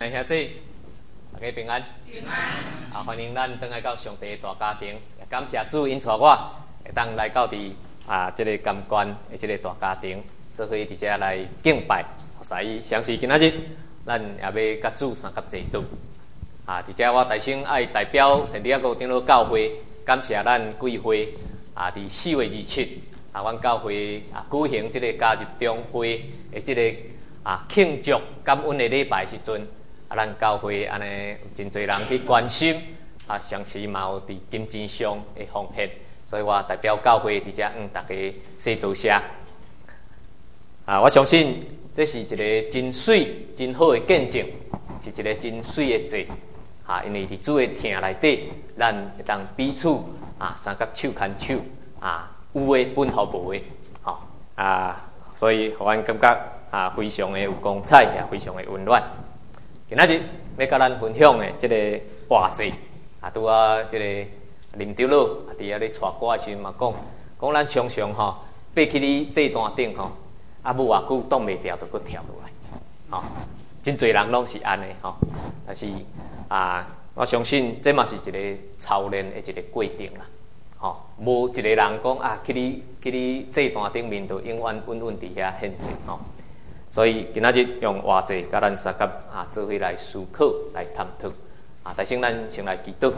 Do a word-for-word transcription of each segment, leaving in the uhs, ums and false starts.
兄弟，大家平安。平安。啊，欢迎咱回来到上帝的大家庭，也感谢主引带我，会当来到伫啊这个甘关的这个大家庭，做伙伫遮来敬拜。所以，相信今仔日咱也要甲主相合制度。啊，伫遮我大声爱代表圣地亚哥长老教会，感谢咱贵会啊，伫四月二十七啊，阮教会啊举行这个加入中会的这个啊庆祝感恩的礼拜时阵。啊，咱教会安尼真侪人去关心，啊，上时嘛有伫金钱上的奉献，所以我代表教会伫遮向大家说多谢。啊，我相信这是一个真水、真好的见证，是一个真水的祭。啊，因为伫主的听内底，咱会当彼此啊，三角手牵手，啊，有的本乎无的，吼、哦、啊，所以互阮感觉啊，非常的有光彩，也非常的温暖。今仔日要甲咱分享的这个话题，啊，拄啊，这个林长老啊，伫遐咧带歌的时阵嘛讲，讲咱常常吼爬去你这段顶吼，啊，无偌久挡袂牢，就搁跳落来，吼、哦，真侪人拢是安尼吼，但是啊，我相信这嘛是一个操练的一个过程啦，吼、哦，无一个人讲啊，去你去你这段顶面就永远稳稳伫遐现在吼。所以今仔日用话题，甲咱三角啊做伙来思考、来探讨啊。大先咱先来祈祷。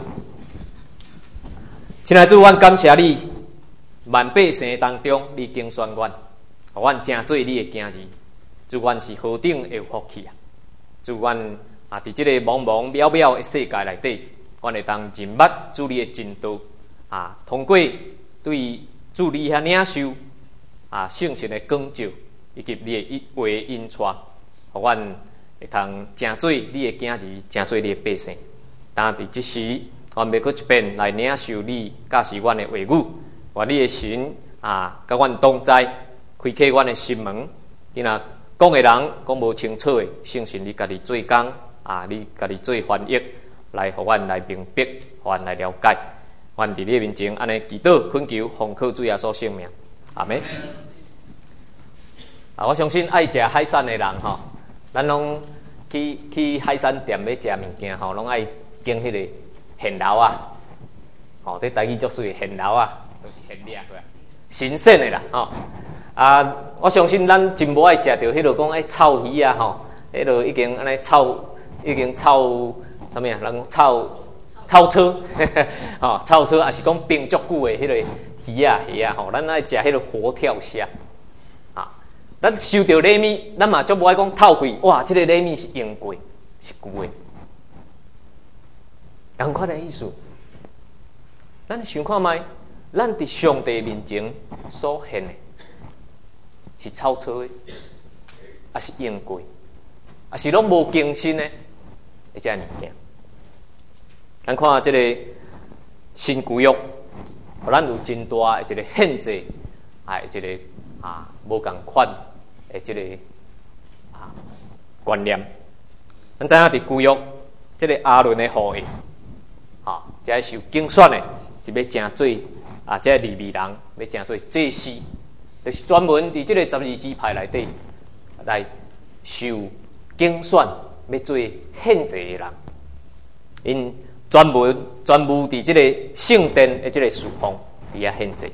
亲爱的主，阮感谢你，万百姓当中，你经选阮，互阮成做你的囝儿。主，阮是何等的有福气啊！主，阮啊，伫即个茫茫渺渺的世界内底，阮会当认捌主你的真道啊，通过对主你遐领受啊圣神的光照。以及你的话引带，互阮会通成做你的囝儿，成做你的百姓。但伫即时，阮要搁一遍来领受你教示阮的话语，愿你的神啊，甲阮同在，开启阮的心门。伊若讲的人讲无清楚的，相信你家己做工啊，你家己做翻译，来互阮来明白，互阮来了解。阮伫你面前安尼祈祷恳求，奉靠主耶稣圣名，阿门。啊，我相信爱食海产的人吼，咱拢去去海产店要食物件吼，拢爱经迄个现捞啊，吼、哦，这台语足水现捞啊，都、就是现掠过来，新鲜的啦，吼、哦。啊，我相信咱真无爱食着迄落讲爱臭鱼啊，吼，迄落已经安尼臭，已经臭啥物啊？人讲臭臭车，吼，臭车也是讲冰足久的迄个鱼啊鱼啊，吼，咱爱食迄落活跳虾。咱收到礼物，咱嘛足无爱讲透气，哇！这个礼物是用过，是旧的，同款的意思。咱想看觅，咱伫上帝面前所献的，是臭臭的，还是用过，还是拢无更新的？一只物件。咱看这个新旧约，互咱有真大的一个限制，啊，一个啊无共款。诶，即、这个啊观念，咱知影伫旧约，即个亚伦的后裔，啊，即受竞选的，是要成做啊，即个利未人要成做祭司，就是专门伫即个十二支派内底来受竞选，要做献祭的人，因专门专务伫即个圣殿的即个事奉伫遐献祭。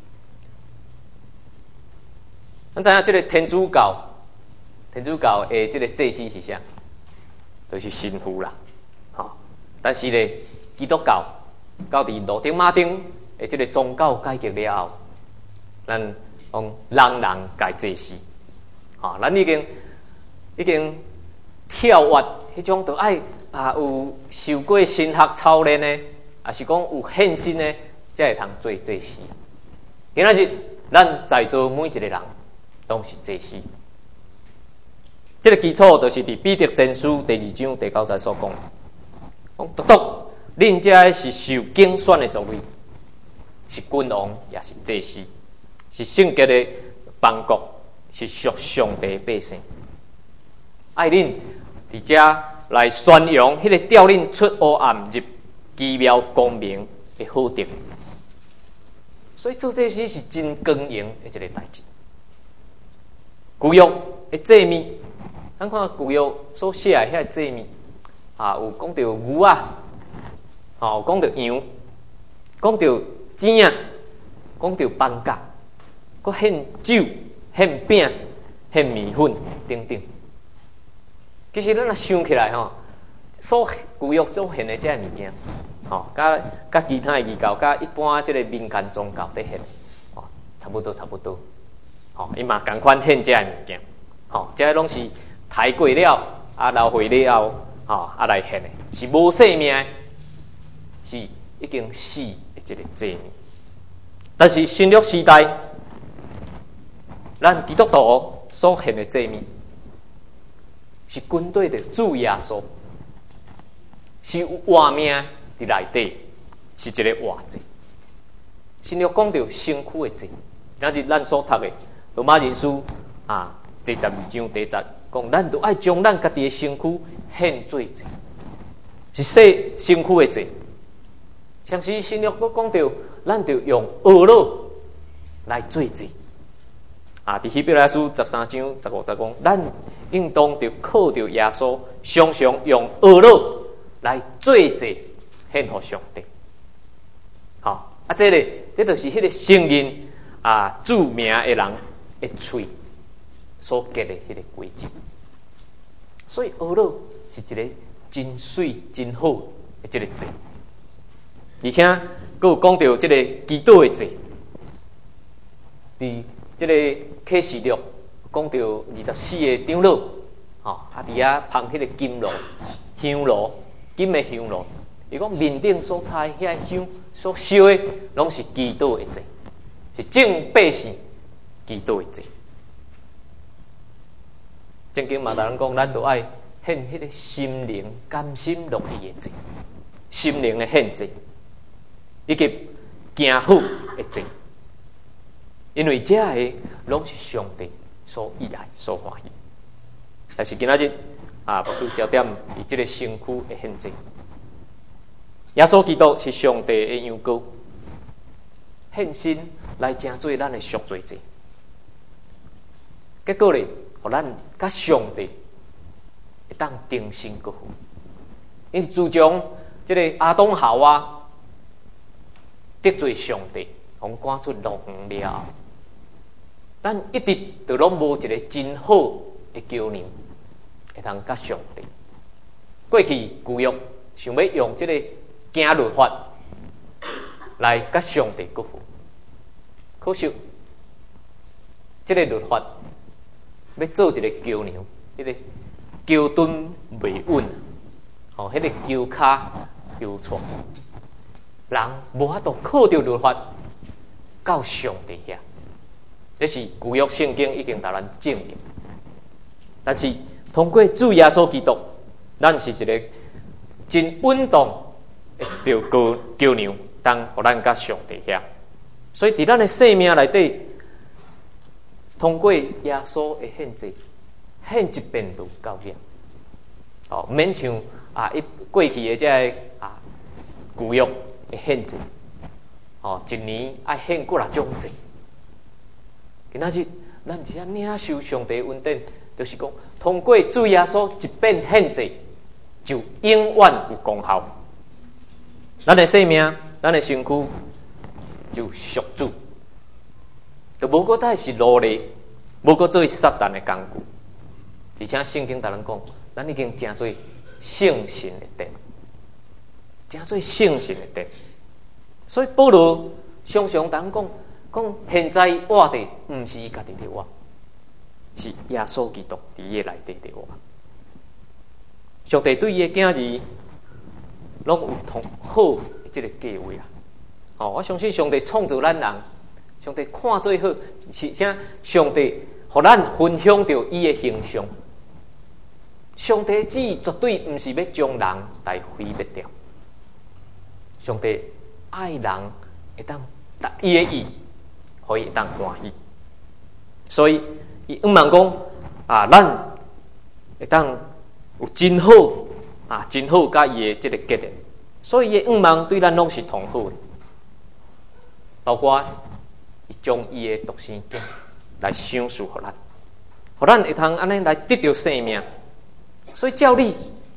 咱知影即个天主教，天主教的即个祭司是啥？就是神父啦，吼、哦。但是咧，基督教到伫路顶马丁的即个宗教改革了后，咱讲人人该祭司，吼、哦。咱已经已经跳跃迄种都爱啊，有受过神学操练的，也是讲有献身的，才会通做祭司。今仔日咱在座每一个人。拢是祭司，这个基础就是伫彼得前书第二章第九节所讲，讲独独恁遮是受竞选的族类，是君王也是祭司，是圣洁的邦国，是属上帝百姓。爱恁伫遮来宣扬迄个调恁出黑暗入奇妙光明的好德，所以做祭司是真光荣的一个代志。旧约的祭物，咱看旧约所写的遐祭物， 啊，有讲到牛啊，哦，讲到羊，讲到钱啊，讲到饭价，佮献酒、献饼、献米粉等等。其实咱若想起来吼，所旧约所献的这物件，吼，甲甲其他的异教，甲一般即个民间宗教在献，哦，差不多差不多，吼，伊嘛共款献这物件，吼，这拢是抬过了，啊，流血了后，吼，啊来献的，是无生命的，是已经死的一个祭物。但是新约时代，咱基督徒所献的祭物，是军队的主耶稣，是有活命伫内底，是一个活祭。新约讲到身躯的祭，今日咱所读的罗马人书啊，第十二章第十讲，咱都爱将咱家己的身躯献做祭，是说身躯的祭。像是新约佫讲到，咱就用鹅肉来做祭。啊，伫希伯来书十三章十五节讲，咱应当就靠着耶稣，常常用鹅肉来做祭献给上帝。好、啊，这个这就是迄个承认啊主名的人的嘴所结的迄个规则。所以鹅肉是一个真水真好的这个祭，而且佫有讲到这个基督的祭，伫这个启示录讲到二十四个长老，吼、哦，啊，伫遐捧迄个金炉、香炉、金的香炉，伊讲面顶所插遐香所烧的，拢是基督的祭，是正百姓基督的祭。圣经嘛，人讲，咱都爱献迄个心灵甘心乐意的祭，心灵的献祭，以及行好的祭。因为这个拢是上帝所喜爱、所欢喜。但是今仔日啊，不是焦点以这个身躯的献祭。耶稣基督是上帝的羊羔，献身来成做咱的赎罪祭。结果咧，互咱甲上帝会当定心过好。因为自从这个亚当夏娃得罪上帝，互赶出乐园了后，咱一直就拢无一个真好的桥梁，会通甲上帝。过去旧约想要用这个行律法来甲上帝过好，可惜这个律法要做一个桥梁，迄、那个桥墩未稳，哦，迄、那个桥卡桥错，人无法度靠着律法到上帝遐。这是旧约圣经已经甲咱证明，但是通过主耶稣基督，咱是一个真稳当的一条桥桥梁，当互咱甲上帝遐。所以伫咱的生命内底，通过耶稣的献祭，献一遍就够了。哦，免像啊一过去的这个啊旧约的献祭，哦，一年爱献几六种祭。今仔日，咱只要领受上帝恩典，就是讲，通过主耶稣一遍献祭，就永远有功效。咱的生命，咱的身躯就属主，就无搁再是奴隶，无搁做撒旦的工具。而且圣经甲咱讲，咱已经成做圣神的殿，成做圣神的殿。所以保罗常常咱讲。讲现在活的毋是伊家己的活，是耶稣基督伫伊内底的活。上帝对伊的囝儿拢有同好的这个计划啊！哦，我相信上帝创造咱人，上帝看做好，是啥？上帝互咱分享着伊的形象。上帝旨意绝对毋是要将人来毁灭掉。上帝爱人会当达伊的意。可以当欢喜，所以伊希望讲啊，咱会当有真好啊，真好甲伊的这个结连，所以伊希望对咱拢是同好的，包括伊将伊的独生子来赏赐互咱，互咱会通安尼来得到生命。所以照理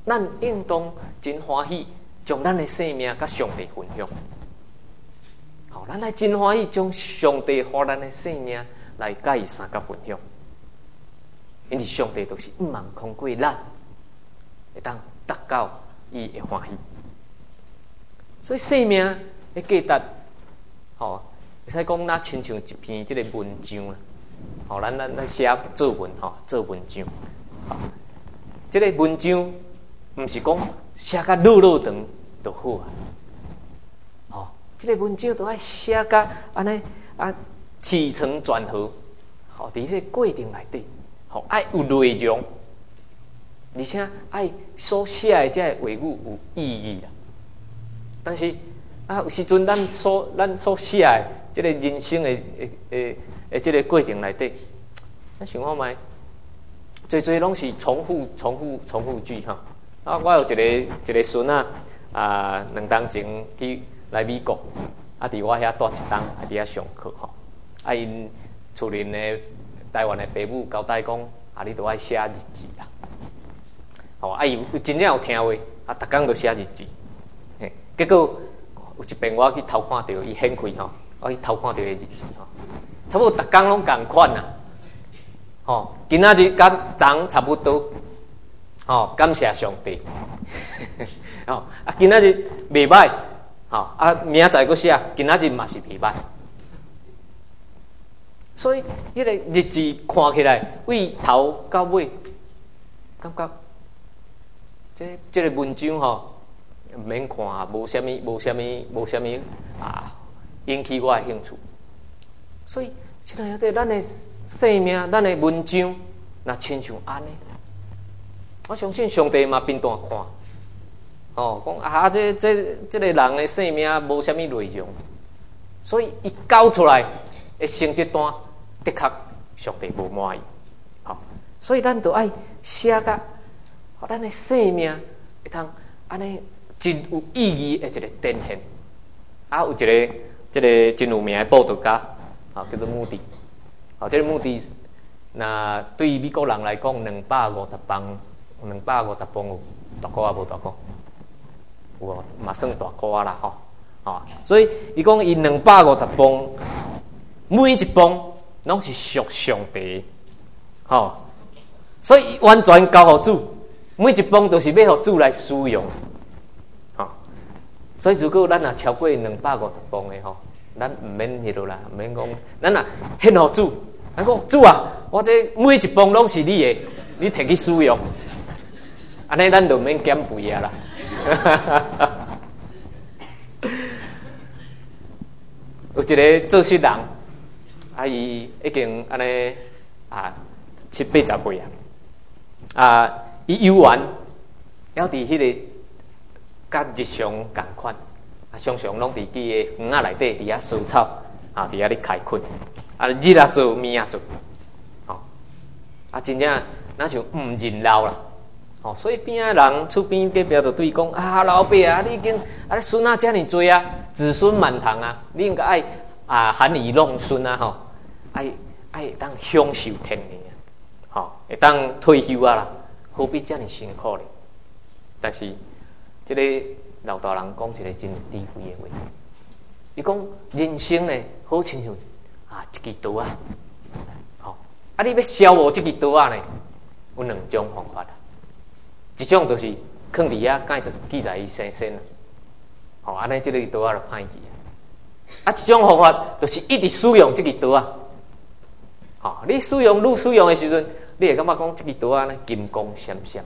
咱应当真欢喜，将咱的生命甲上帝分享。好，咱来真欢喜，将上帝予咱的生命来甲伊相甲分享。因为上帝都是毋茫空过咱，会当达到伊的欢喜。所以生命的价值，吼，会使讲那亲像一篇即个文章啦。吼，咱咱咱写作文吼，做文章。吼，即个文章毋是讲写甲落落长就好啊。吼，即个文章都爱写甲安尼啊起承转合，吼，伫迄个过程内底。吼，爱有内容，而且爱所写的这话语有意义啦。但是啊，有时阵咱所咱所写的这个人生的诶诶诶这个过程内底，咱想看觅，最最拢是重复、重复、重复句哈。啊，我有一个一个孙啊，啊，两当前去来美国，啊，伫我遐住一当，啊，伫遐上课吼。啊，因厝邻的。台湾的父母交代讲，啊，你都爱写日志啦。吼，啊，伊真正有听话，啊，逐工都写日志。嘿，结果有一遍我去偷看到伊显开吼，我去偷看到伊日志吼，差不多逐工拢共款啦。吼，今仔日甲昨差不多。吼，感谢上帝。吼，啊，今仔日袂歹。吼，啊，明仔载佫写，今仔日嘛是袂歹。所以，迄个日志看起来，为头到尾，感觉这这个文章吼，毋免看，无虾米，无虾米，无虾米啊，引起我的兴趣。所以，亲爱的，咱的生命，咱的文章，若亲像安尼，我相信上帝嘛变单看。哦，讲啊，这这这个人的生命无虾米内容，所以伊交出来的成绩单。的确，上帝无满意，好，所以咱都爱写甲，互咱的生命会通安尼真有意义的一个展现。啊，有一个这个真有名的报道家，啊，叫做穆迪，啊，这个穆迪，那对于美国人来讲，两百五十磅，两百五十磅有大箍啊，无大箍？有哦，嘛算大箍啊啦，吼，啊，所以伊讲伊两百五十磅，每一磅。拢是属上帝，吼、哦，所以完全交互主，每一磅都是要互主来使用，吼、哦。所以如果咱若超过两百五十磅的吼，咱毋免迄落啦，毋免讲，咱若献互主，咱讲主啊，我这每一磅拢是你的，你摕去使用，安尼咱就免减肥啊啦。有一个做事人。啊，伊已经安尼啊七八十岁啊，啊，伊游玩，还伫迄个甲日常共款，啊，常常拢伫己个园仔内底伫遐除草，啊，伫遐咧开垦，啊，日啊做，暝啊做，吼，啊，真正那像毋认老啦，吼，所以边仔人厝边隔壁就对伊讲啊，老爸啊，你已经啊，孙仔遮尔多啊，子孙满堂啊，你应该爱啊含饴弄孙啊，吼。爱爱会当享受天年啊，吼，会当退休啊啦，何必遮尔辛苦咧？但是，即个老大人讲一个真有智慧的话，伊讲人生咧，好亲像啊一支刀啊，吼，啊你要消磨这支刀啊呢，有两种方法啊，一种就是放伫遐，盖着记载伊生生啊，吼，安尼即个刀啊就歹去啊，啊一种方法就是一直使用这支刀啊。哦，你使用愈使用的时阵，你会感觉讲这支刀啊，金光闪闪。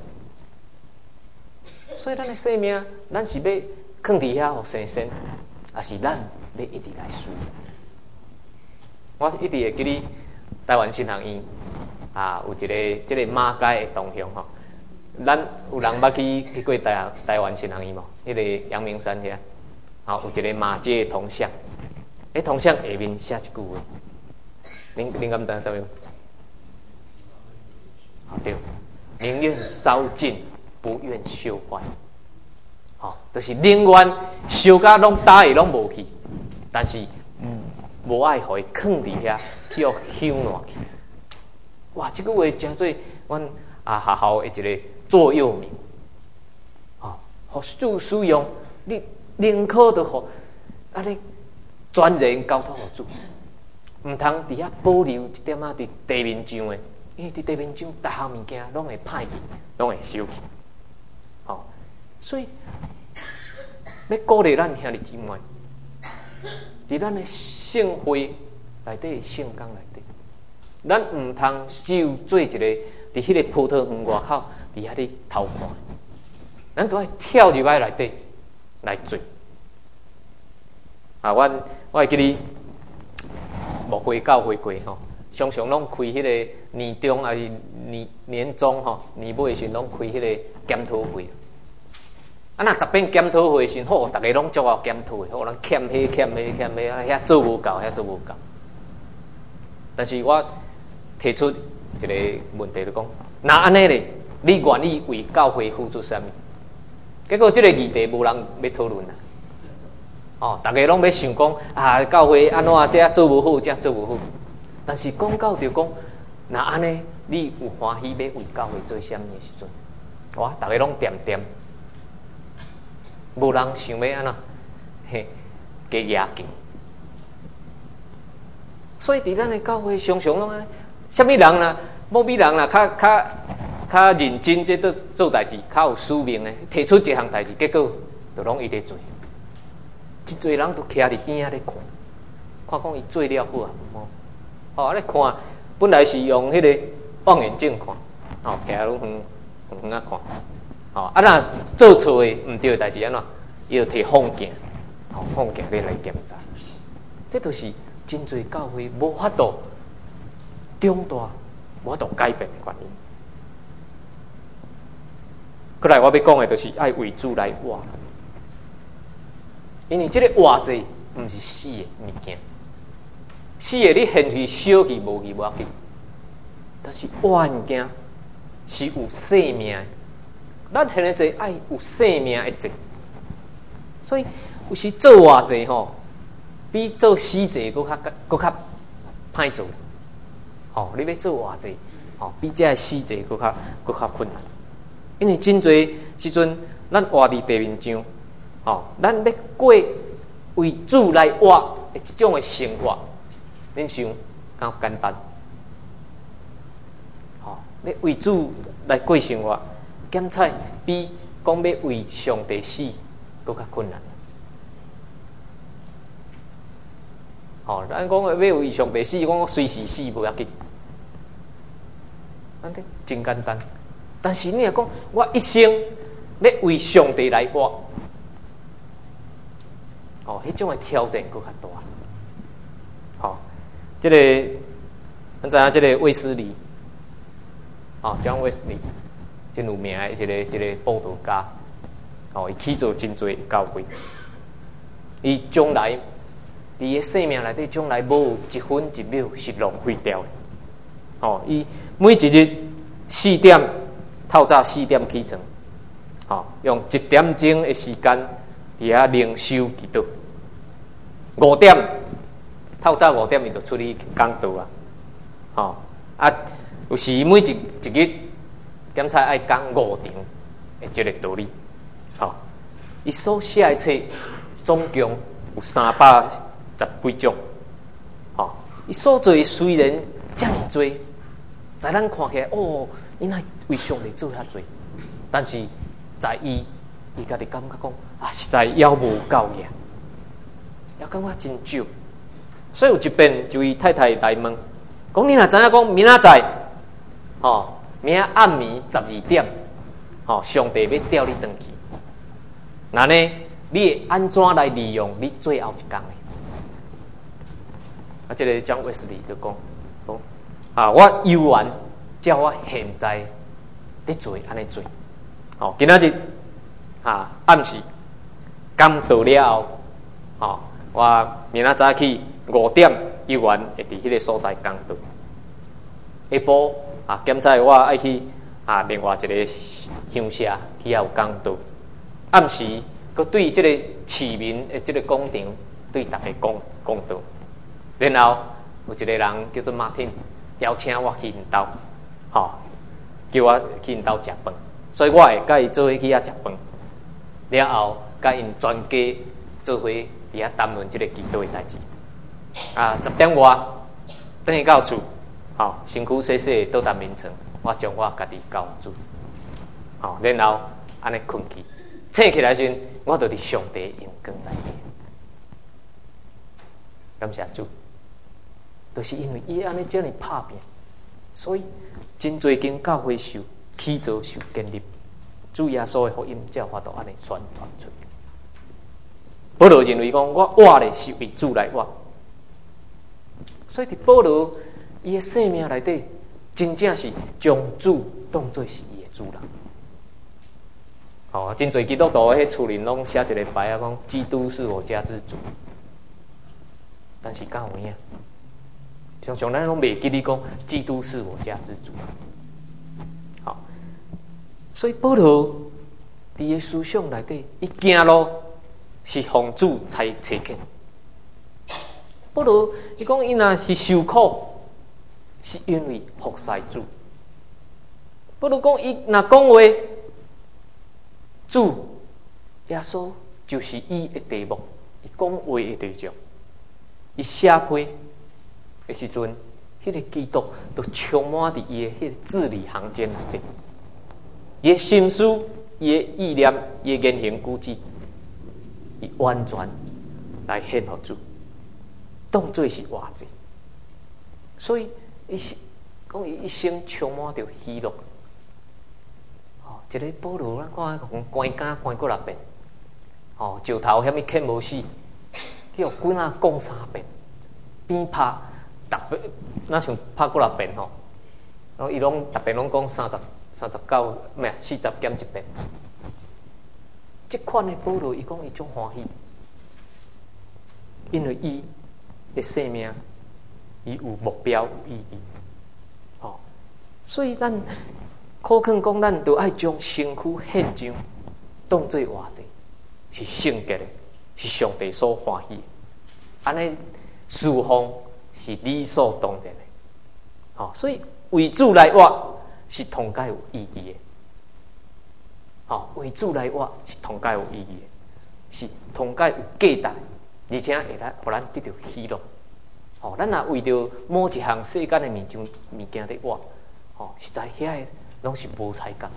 所以咱的生命，咱是要放伫遐互生生，还是咱要一直来使用？我一直会记哩台湾新航院啊，有一个即个马街的动向吼。咱有人捌去去过台台湾新航院无？迄个阳明山遐，啊，有一个马街的铜像，迄铜像下面写一句话。您您敢知啥物？好对，宁愿烧尽，不愿修坏。好、哦，就是宁愿烧甲拢打伊拢无去，但是嗯，无爱互伊放伫遐，叫香烂去。哇，这句话真做阮啊学校的一个座右铭。 互主使用，你宁可都互啊你全然交托互主，毋通伫遐保留一点仔伫地面上诶，因为伫地面上逐项物件拢会歹去，拢会收去。吼、哦，所以要鼓励咱兄弟姊妹，伫咱诶圣会内底、圣工内底，咱毋通只有做一个伫迄个葡萄园外口伫遐咧偷看，咱都爱跳入来内底来做。啊，我我会记哩，牧会教会过吼，常常拢开迄个年中还是年年中吼，年尾时拢开迄个检讨会。啊，若逐遍检讨会时，好，逐个拢足好检讨的，好，咱欠迄欠迄欠迄，啊，遐做无够，遐做无够。但是我提出一个问题，就讲，那安尼咧，你愿意为教会付出啥物？结果这个议题无人要讨论啦。哦，大家拢要想讲啊，教会安怎这做无好，这做无好。但是讲到就讲，那安尼你有欢喜要为教会做啥物的时阵，哇，大家拢点点，无人想要安怎嘿加压紧。所以伫咱的教会常常拢安，啥物人啦，某物人啦，较较较认真，这做做代志，较有使命的，提出一项代志，结果就拢伊咧做。真侪人都徛伫边仔咧看，看讲伊做了好啊，吼，哦，咧看，本来是用迄个望远镜看，哦，徛伫远远远啊看，哦，啊若做错诶毋对诶代志安怎，伊就摕放镜，哦，放镜咧来检查，这都是真侪教会无法度长大、无法度改变诶原因。过来，我要讲诶，就是爱为主来活。因为这个活着不是死的物件，死的你现去烧去无去无要紧，但是活物件是有生命的，咱现在做爱有生命的做，所以有时做活着吼，比做死者搁较搁较歹做。吼、哦，你要做活着，吼、哦，比这个死者搁较搁较困难，因为真侪时阵咱活伫地面上。哦，咱要过为主来活的这种的生活，恁想敢简单？哦，要为主来过生活，检测比讲要为上帝死更较困难。哦，咱讲要为上帝死，讲随时死无要紧，安尼真简单。但是你若讲，我一生要为上帝来活。哦，迄种的挑战更较大。好、哦，这个咱知影，这个卫斯理，哦，讲卫斯理，真有名的一个一个布道家，哦，伊起造真侪教会，伊将来伫伊生命内底，将来无有一分一秒是浪费掉的。哦，伊每一日四点透早四点起床，哦，用一点钟的时间。伫遐灵修祈祷，五点透早五点伊就出去讲道啊，吼、哦、啊，有时每一一日检查爱讲五场的这个道理，吼、哦，伊所写的册总共有三百十几种，吼、哦，伊所做的虽然遮尔多，在咱看起来哦，伊乃为上帝做遐多，但是在伊。伊家己感觉讲啊，实在还无够呀，还感觉真少。所以有一遍就伊太太来问，讲你若知影讲明仔载，吼、哦，明仔暗暝十二点，吼、哦，上帝要调你转去，那呢，你会安怎来利用你最后一工呢？啊，这个张卫斯理就讲，讲啊，我犹原叫我现在伫做安尼做，吼、哦，今仔日。啊，暗时刚到了后，吼、哦，我明仔早起五点，犹原会伫迄个所在讲道。下晡啊，检查我爱去啊，另外一个乡社去遐有讲道。暗时，佮对即个市民的即个广场，对大家讲讲道。然后有一个人叫做马丁，邀请我去因兜，吼、哦，叫我去因兜食饭，所以我会甲伊做伙去遐食饭。 了后，甲因全家做伙伫遐谈论即个基督的代志。啊，十点外等去到厝，吼、哦，身躯洗洗倒踏眠床，我将我家己交主，吼、哦，然后安尼困去，醒起来时，我就伫上帝阳光内底。感谢主，就是因为伊安尼遮尔拍拼，所以真侪间教会受起早受建立，主耶稣的福音才有法度安尼传传出去。保罗认为讲，我活咧是为主来活。所以，伫保罗伊的生命内底，真正是将主当作是伊的主人。哦，真侪基督徒喺厝里拢写一个牌啊，讲基督是我家之主。但是敢有影？常常咱拢袂记你讲，基督是我家之主。好，所以保罗伫伊思想内底，伊行路是奉主才找见。保罗伊讲，伊若是受苦，是因为服侍主。保罗讲，伊若讲话，主耶稣就是伊的题目，伊讲话的对象。伊写批的时阵，迄、那个基督都充满伫伊的迄个字里行间内底，伊的心思、伊的意念、伊的言行举止，伊完全来献互主。当作是活着，所以伊讲伊一生充满着喜乐。哦，一个保罗，咱看讲关监关过六遍，哦，石头遐物欠无死，叫几啊讲三遍，边拍逐遍，哪像拍过六遍吼？然后伊拢逐遍拢讲三十、三十九，咩啊？四十减一遍。即款的保罗，伊讲伊种欢喜，因为伊的生命，伊有目标、有意义，哦，所以咱可肯讲，咱都爱将身躯献上，当作活着，是圣洁的，是上帝所欢喜的。安尼侍奉是理所当然的，哦，所以为主来活是同介有意义的，哦，为主来活是同介有意义的，是同介有价值。而且会来，互咱得到喜乐。哦，咱若为着某一项世间的物件物件在活，哦，实在遐拢是无彩感。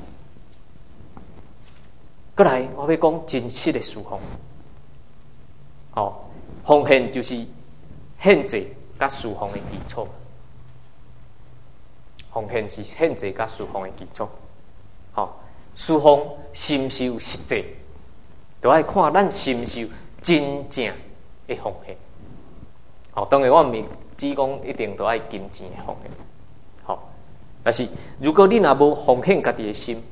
过来，我要讲真实的侍奉。哦，奉献就是献祭甲侍奉的基础。奉献是献祭甲侍奉的基础。哦，侍奉是毋是有实际，都爱看咱是毋是有真正的奉献。哦，当然我毋是只讲一定都爱金钱的奉献。好、哦，但是如果你若无奉献家己的心，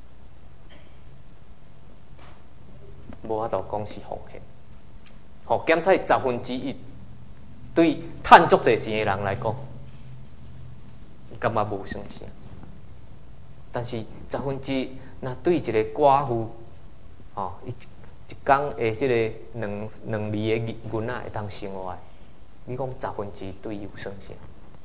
无法度讲是奉献。哦，检测十分之一，对趁足侪钱的人来讲，感觉无算啥。但是十分之一，那对一个寡妇，哦，伊一工的即个两两字的银仔会当生活的，你讲十分之一对伊有算啥？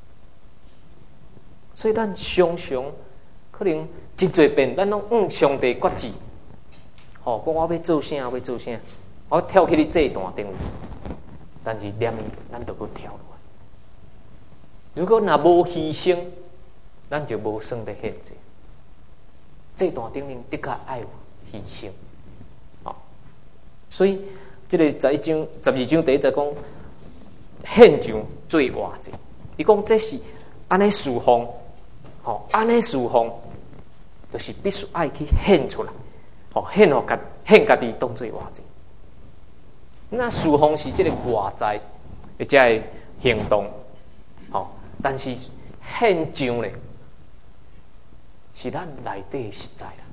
所以咱常常可能真侪遍，咱拢嗯上帝决志，哦，讲我要做啥，要做啥，我跳去你这一段顶位，但是念伊咱就要跳落来。如果若无牺牲，咱就无算得献祭。这段顶面的确爱有牺牲，哦，所以这个十一章、十二章第一节讲献上做活祭，伊讲这是安尼侍奉，吼，安尼侍奉，就是必须爱去献出来，吼，献互家献家己当做活祭。那侍奉是这个外在的这个行动，吼，但是献上咧。是咱内底实在啦，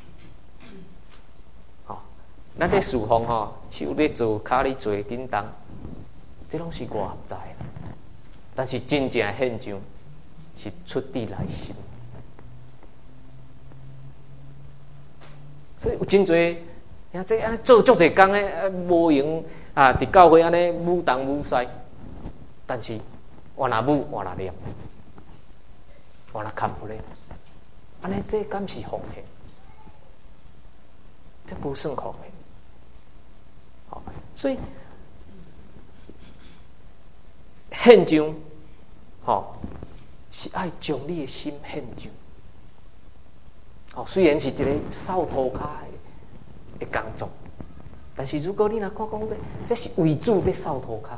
吼、哦，咱咧侍奉吼，手咧做，骹咧做，叮当，这拢是外在啦。但是真正的献上是出自内心，所以有真侪，像这安做足侪工诶，无用啊！伫教会安尼舞东舞西，但是我若舞，我若念，我若看不了。安尼这敢是奉献？这不算奉献。 所以献上，吼、哦，是爱将你的心献上。哦，虽然是一个扫涂骹的工作，但是如果你若看讲这，这是为主要扫涂骹。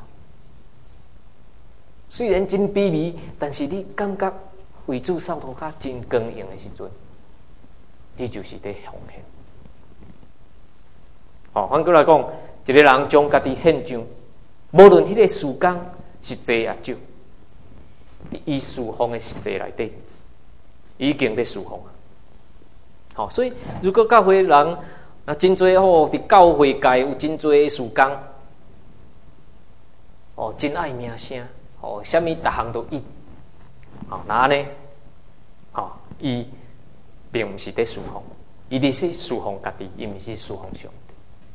虽然真卑微，但是你感觉为主扫涂骹真光荣的时阵，你就是在奉献。哦，反过来讲，一个人将家己献上，无论迄个时间是多也少，伊侍奉的实际内底，已经在侍奉啊。好、哦，所以如果教会人啊真多哦，伫教会界有真多的时间，哦，真爱名声，哦，啥物逐项都伊，哦，那安尼，哦，伊并毋是在侍奉，伊伫是侍奉家己，伊毋是侍奉上帝。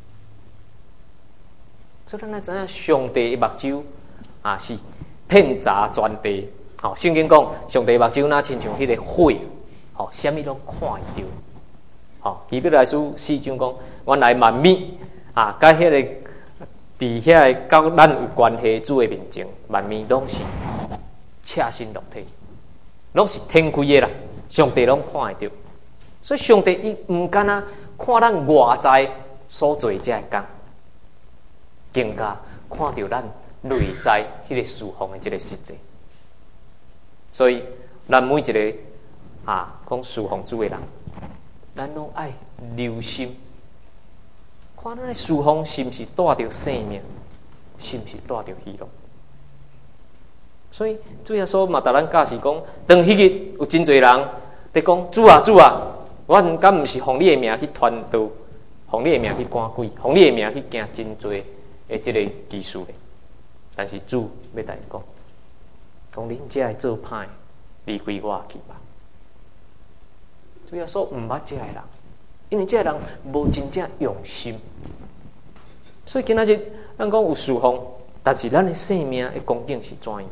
所以咱来知影，上帝的目睭啊是遍查全地。哦，圣经讲，上帝目睭若亲像迄个火，哦，啥物拢看会到。哦，希伯来书四章讲，原来万物啊，甲迄个伫遐个甲咱有关系主的面前，万物拢是赤身裸体，拢是天开的啦。上帝拢看会到，所以上帝伊毋干那看咱外在所做这个工，更加看到咱内在迄个侍奉的这个实际。所以，咱每一个啊，讲侍奉主的人。咱拢爱留心，看咱的侍奉是毋是带着生命，是毋是带着喜乐。所以主耶稣嘛，甲咱教示讲，当迄日有真侪人在讲主啊主啊，我敢毋是奉你的名去传道，奉你的名去赶鬼，奉你的名去行真侪的即个技术咧。但是主要甲伊讲，讲恁这会做歹，离开我去吧。主要说毋捌这个人，因为这个人无真正用心，所以今仔日咱讲有侍奉，但是咱的生命的光景是怎样？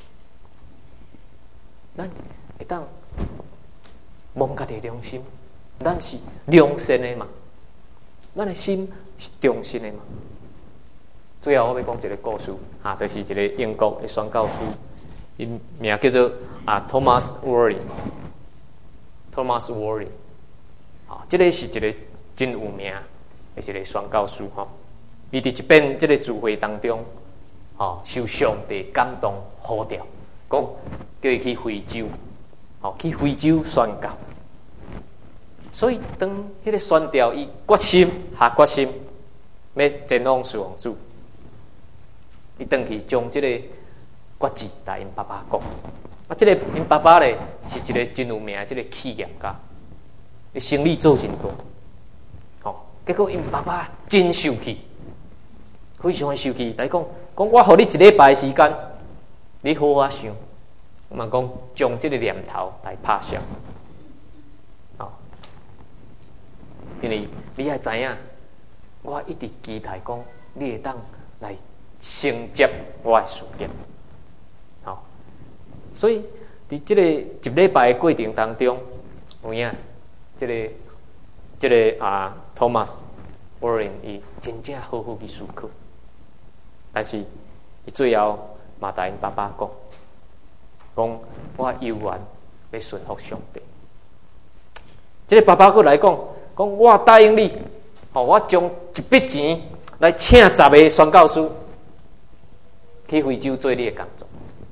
咱会当摸家己的良心，咱是良善的嘛？咱的心是忠心的嘛？最后我要讲一个故事，啊，就是一个英国的宣教师，因名叫做啊 Thomas Warren。Thomas Warren， 啊，这个是一个真有名的一个宣教师吼。伊伫一遍这个聚会当中，哦，受上帝感动呼召，讲叫伊去非洲，哦，去非洲宣教。所以当迄个宣召，伊决心下决心要前往侍奉主，伊转去将这个决志甲因爸爸讲。啊，这个因爸爸咧是一个真有名的这个企业家，伊生意做真大，哦，结果因爸爸真生气，非常的生气，来讲讲我互你一礼拜的时间，你好好想，我嘛讲将这个念头来拍消，哦，因为你要知影，我一直期待讲你会当来承接我的事业。所以，伫这个一礼拜的过程当中，有影，这个这个啊 ，Thomas Warren 伊真正好好去思考，但是伊最后嘛甲因爸爸讲，讲我犹原要顺服上帝。这个爸爸佫来讲，讲我答应你，哦，我将一笔钱来请十个宣教师去非洲做你的工作。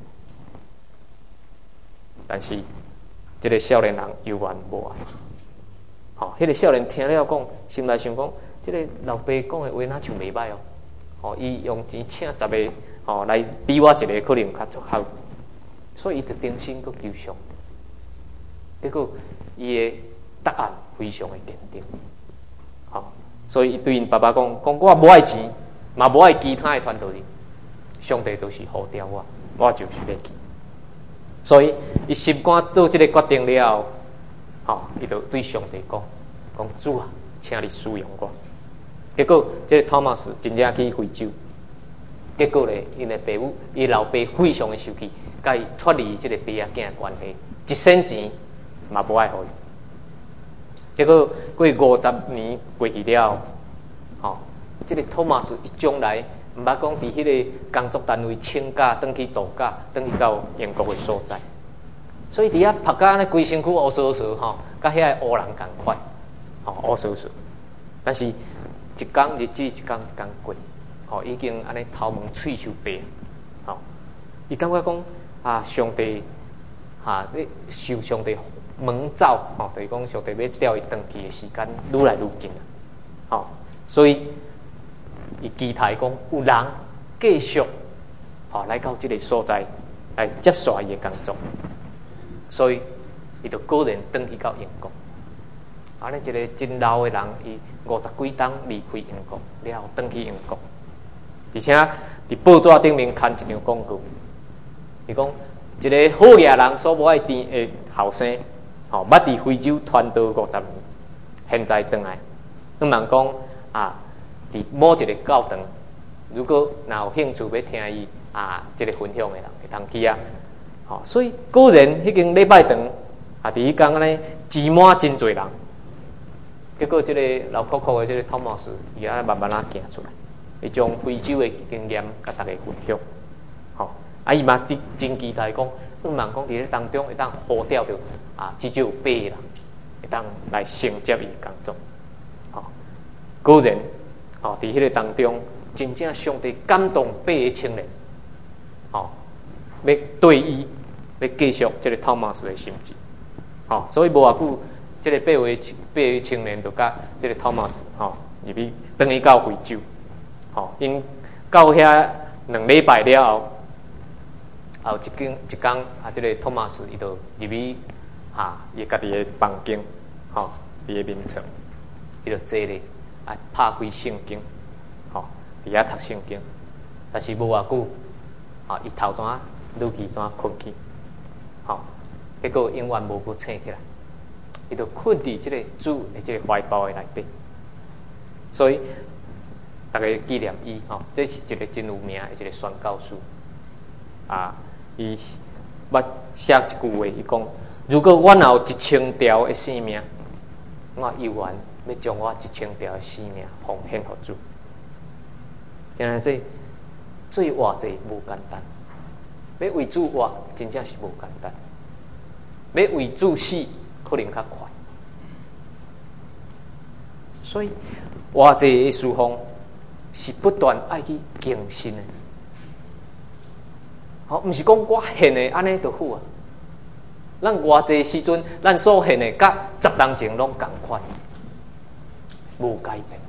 但是，这个少年人犹原无爱。吼、哦，迄、那个少年听了讲，心内想讲，这个老爸讲的话哪像袂歹哦。吼、哦，伊用钱请十个，吼、哦、来比我一个可能较足好，所以伊就定心去求上。结果，伊的答案非常的坚定。吼、哦，所以伊对因爸爸讲，讲我无爱钱，嘛无爱其他的传道人，上帝都是呼召我，我就是要去。所以，伊心肝做这个决定了后，吼、哦，伊就对上帝讲：“讲主啊，请你使用我。”结果，这个 Thomas 真正去非洲。结果咧，因的爸母，伊老爸非常的生气，甲伊脱离这个爸仔囝的关系，一仙钱嘛无爱互伊。结果过五十年过去了，吼、哦， 即个托马斯伊将来毋捌讲伫迄个工作单位请假，转去度假，转去到英国的所在。所以伫遐拍甲安尼规身躯乌索索吼，甲遐个乌人共款，吼乌索索。但是一工日子一工一工过，吼已经安尼头毛喙手白，吼伊感觉讲啊，上帝哈，你受上帝蒙召，吼，就是讲上帝要调伊转去的时间愈来愈近啦，吼，所以伊期待讲有人继续吼来到即个所在来接续伊的工作。所以，伊就个人转去到英国。安尼一个真老的人，伊五十几冬离开英国，了后转去英国，而且伫报纸顶面刊一张广告，伊讲一个好野人所无爱甜的后生，吼、哦，捌伫非洲传道五十年，现在转来，咱问讲啊，伫某一个教堂，如果若有兴趣要听伊啊，即、这个分享的人会当去啊。哦，所以果然迄间礼拜堂啊，伫迄天安尼挤满真侪人，结果即个老酷酷的即个托马斯，伊啊慢慢啊行出来，伊将非洲的经验甲大家分享。吼、哦，啊伊嘛真期待讲，咱问讲伫咧当中会当呼调着啊，至少有八个人会当来承接伊工作。吼、哦，果然，吼伫迄个当中，真正上帝感动八个青年，吼、哦，要对伊。要继续这个托马斯的心志，吼、哦，所以无偌久，这个八位八位青年就甲这个托马斯，吼、哦，入去转去到非洲，吼、哦，因到遐两礼拜了后，后一天一天啊，这个托马斯伊就入去哈，伊家己的房间，吼、哦，伊的眠床，伊就坐咧，啊，拍开圣经，吼、哦，伫遐读圣经，但是无偌久，啊，伊头怎愈去怎困去。吼，结果永远无去醒起来，伊就困伫即个主的即个怀抱的内底。所以，大家纪念伊吼，这是一个真有名的一个宣教师啊。伊捌写一句话，伊讲：如果我有一千条的性命，我犹原要将我一千条的性命奉献给主。真来说，最活者无简单。要为主活，真正是无简单；要为主死，可能较快。所以，活者的事奉是不断爱去更新的。好，毋是讲我献的安尼就好啊。咱活者时阵，咱所献的，甲十年前拢共款，无改变。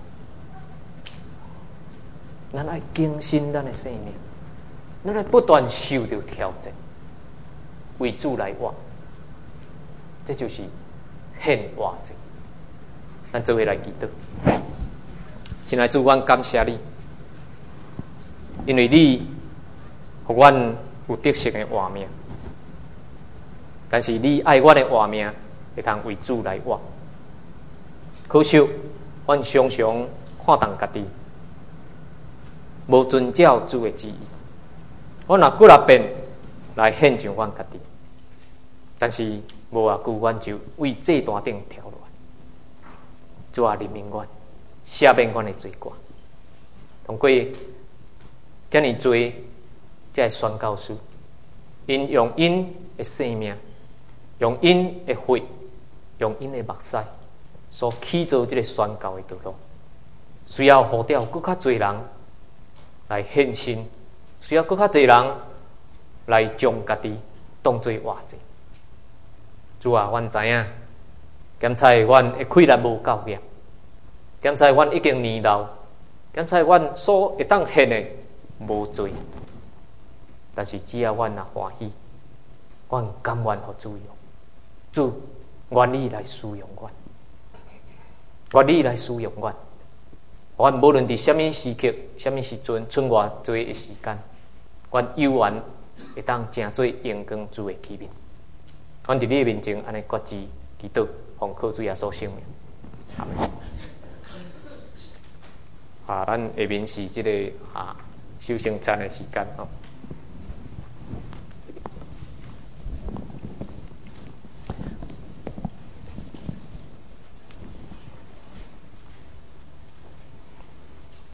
咱爱更新咱的生命。咱来不断受到挑战，为主来活，这就是献活者。咱做伙来祈祷，亲爱的主，阮感谢你，因为你互阮有得胜的活命，但是你爱阮的活命会通为主来活。可惜，阮常常看重家己，无遵照主的旨意。我若几若遍来献上阮家己，但是无偌久，阮就为这段顶跳落来。主啊，怜悯阮，赦免阮的罪过。通过遮尔多这宣教师，因用因的生命，用因的血，用因的目屎，所起造这个宣教的道路，需要呼召更较多人来献身。需要更较侪人来将家己当作活者。主啊，阮知影，检查阮的气力无够业，检查阮已经年老，检查阮所会当献的无多。但是只要阮若欢喜，阮甘愿互主用，主愿意来使用阮，愿意来使用阮。阮无论伫什么时刻、什么时阵，剩偌多的时间，阮有缘会当成做阳光主的器皿。阮伫你的面前安尼决志祈祷，奉靠主耶稣圣名。阿门。啊，咱下面是即、这个啊修圣餐的时间吼。